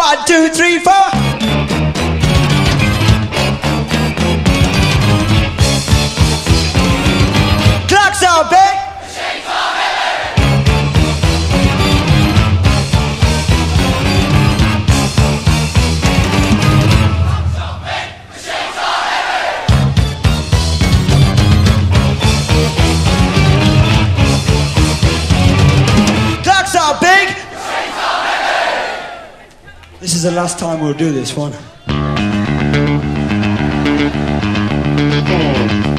1, 2, 3, 4. Clocks are big. This is the last time we'll do this one.